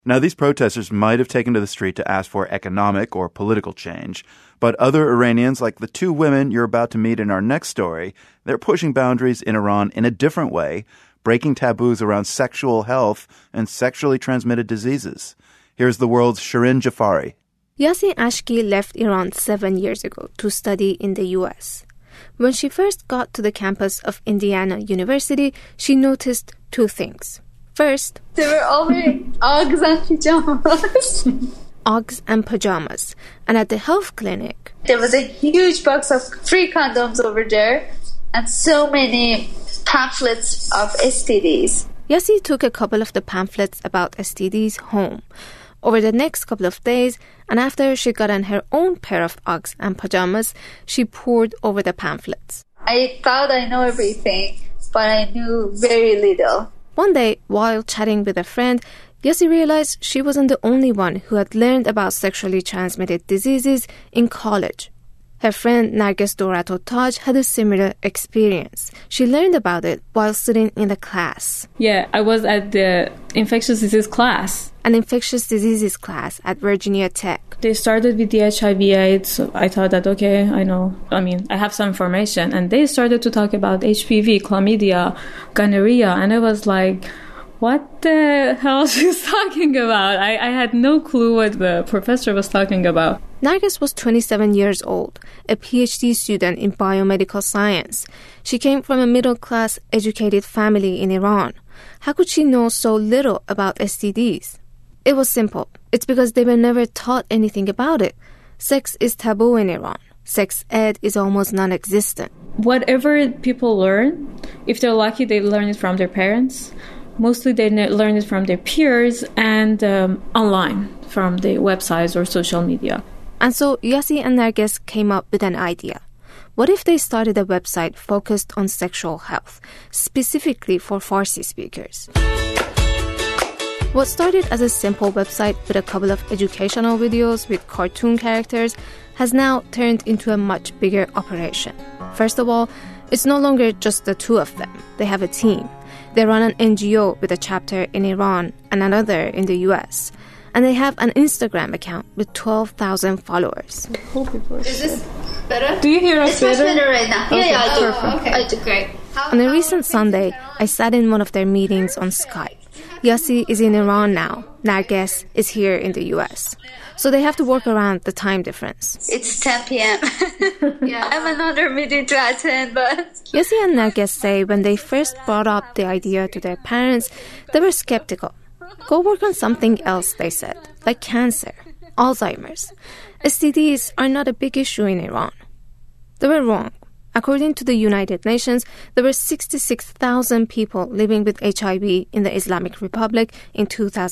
Now, these protesters might have taken to the street to ask for economic or political change, but other Iranians, like the two women you're about to meet in our next story, they're pushing boundaries in Iran in a different way, breaking taboos around sexual health and sexually transmitted diseases. Here's the world's Shirin Jafari. Yassi Ashki left Iran 7 years ago to study in the U.S. When she first got to the campus of Indiana University, she noticed two things. First, there were all wearing Uggs and pajamas. Uggs and pajamas. And at the health clinic, there was a huge box of free condoms over there and so many pamphlets of STDs. Yassi took a couple of the pamphlets about STDs home. Over the next couple of days, and after she got on her own pair of Uggs and pajamas, she pored over the pamphlets. I thought I know everything, but I knew very little. One day, while chatting with a friend, Yassi realized she wasn't the only one who had learned about sexually transmitted diseases in college. Her friend Narges Dorato-Taj had a similar experience. She learned about it while sitting in the class. Yeah, I was at the infectious disease class. An infectious diseases class at Virginia Tech. They started with the HIV/AIDS, so I thought that, okay, I have some information. And they started to talk about HPV, chlamydia, gonorrhea, and I was like, what the hell she's talking about? I had no clue what the professor was talking about. Narges was 27 years old, a PhD student in biomedical science. She came from a middle-class, educated family in Iran. How could she know so little about STDs? It was simple. It's because they were never taught anything about it. Sex is taboo in Iran. Sex ed is almost non-existent. Whatever people learn, if they're lucky, they learn it from their parents. Mostly they learn it from their peers and online, from the websites or social media. And so Yassi and Narges came up with an idea. What if they started a website focused on sexual health, specifically for Farsi speakers? What started as a simple website with a couple of educational videos with cartoon characters has now turned into a much bigger operation. First of all, it's no longer just the two of them. They have a team. They run an NGO with a chapter in Iran and another in the US. And they have an Instagram account with 12,000 followers. Is this better? Do you hear us better? It's much better right now. Okay, Yeah, perfect. Okay. I do great. On a recent Sunday, I sat in one of their meetings on Skype. Yassi is in Iran now. Narges is here in the US. So they have to work around the time difference. It's 10 p.m. Yeah, I have another meeting to attend, but... Yassi and Narges say when they first brought up the idea to their parents, they were skeptical. Go work on something else, they said, like cancer, Alzheimer's. STDs are not a big issue in Iran. They were wrong. According to the United Nations, there were 66,000 people living with HIV in the Islamic Republic in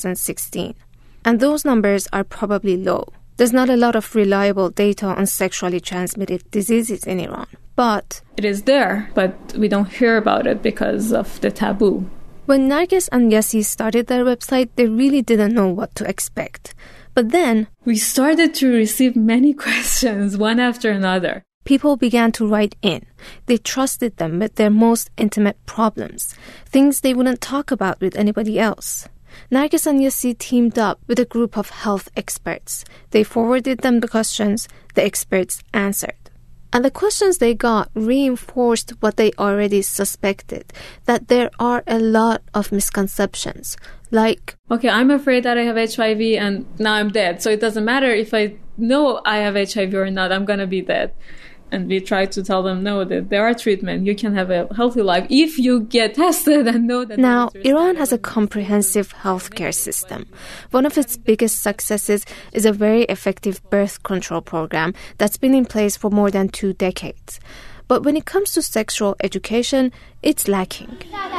2016. And those numbers are probably low. There's not a lot of reliable data on sexually transmitted diseases in Iran, but... It is there, but we don't hear about it because of the taboo. When Narges and Yassi started their website, they really didn't know what to expect. But then... we started to receive many questions, one after another. People began to write in. They trusted them with their most intimate problems, things they wouldn't talk about with anybody else. Narges and Yassi teamed up with a group of health experts. They forwarded them the questions the experts answered. And the questions they got reinforced what they already suspected, that there are a lot of misconceptions, like... okay, I'm afraid that I have HIV and now I'm dead, so it doesn't matter if I know I have HIV or not, I'm going to be dead. And we try to tell them, no, that there are treatments. You can have a healthy life if you get tested and know that... Now, Iran has a comprehensive healthcare system. One of its biggest successes is a very effective birth control program that's been in place for more than 2 decades. But when it comes to sexual education, it's lacking.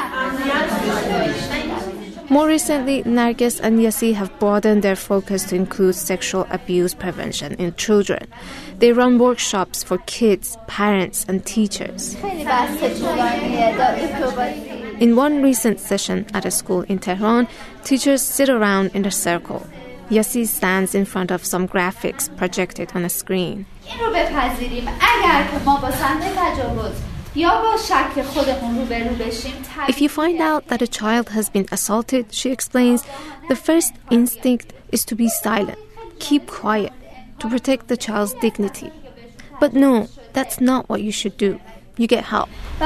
More recently, Narges and Yassi have broadened their focus to include sexual abuse prevention in children. They run workshops for kids, parents, and teachers. In one recent session at a school in Tehran, teachers sit around in a circle. Yassi stands in front of some graphics projected on a screen. If you find out that a child has been assaulted, she explains, the first instinct is to be silent, keep quiet, to protect the child's dignity. But no, that's not what you should do. You get help.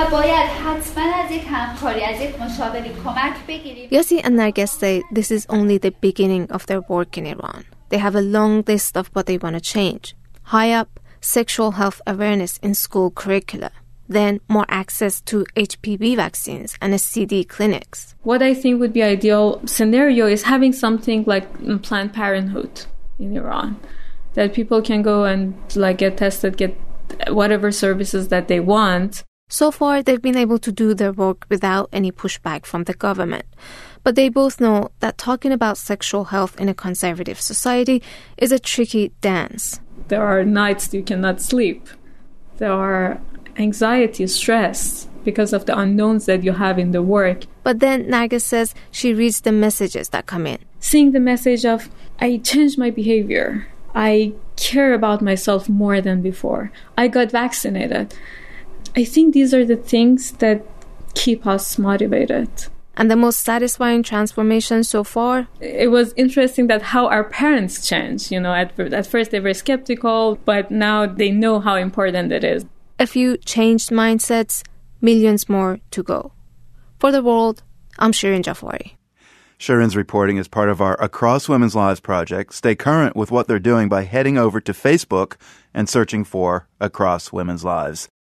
Yossi and Narges say this is only the beginning of their work in Iran. They have a long list of what they want to change. High up, sexual health awareness in school curricula. Then more access to HPV vaccines and STD clinics. What I think would be ideal scenario is having something like Planned Parenthood in Iran, that people can go and get tested, get whatever services that they want. So far, they've been able to do their work without any pushback from the government. But they both know that talking about sexual health in a conservative society is a tricky dance. There are nights you cannot sleep. There are anxiety, stress, because of the unknowns that you have in the work. But then Narges says she reads the messages that come in. Seeing the message of, I changed my behavior. I care about myself more than before. I got vaccinated. I think these are the things that keep us motivated. And the most satisfying transformation so far? It was interesting that how our parents changed. At first they were skeptical, but now they know how important it is. A few changed mindsets, millions more to go. For The World, I'm Shirin Jafari. Shirin's reporting is part of our Across Women's Lives project. Stay current with what they're doing by heading over to Facebook and searching for Across Women's Lives.